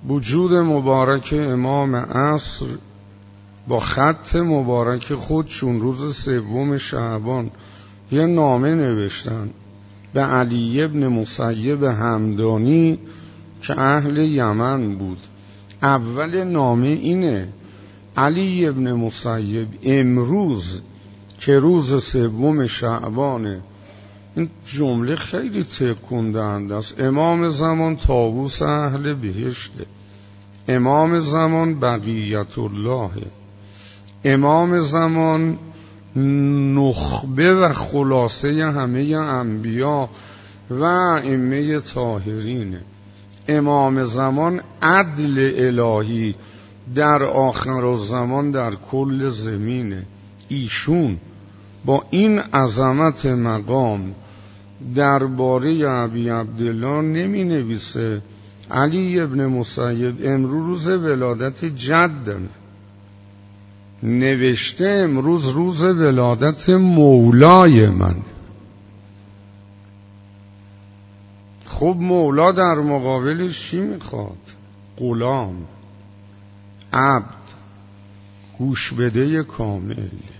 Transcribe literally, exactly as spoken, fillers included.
وجود مبارک امام عصر با خط مبارک خودشون روز سوم شعبان یه نامه نوشتن به علی ابن مسیب همدانی که اهل یمن بود. اول نامه اینه: علی ابن مسیب، امروز که روز سوم شعبانه. این جمله خیلی تکون دهنده است. امام زمان طاووس اهل بهشته، امام زمان بقیت الله، امام زمان نخبه و خلاصه همه انبیا و ائمه طاهرینه، امام زمان عدل الهی در آخر الزمان در کل زمینه. ایشون با این عظمت مقام درباره ابی عبدالله نمی نویسه علی ابن مسیب امروز روز ولادت جدم، نوشته امروز روز ولادت مولای من. خب مولا در مقابلش چی میخواد؟ غلام، عبد، گوش بده کامل.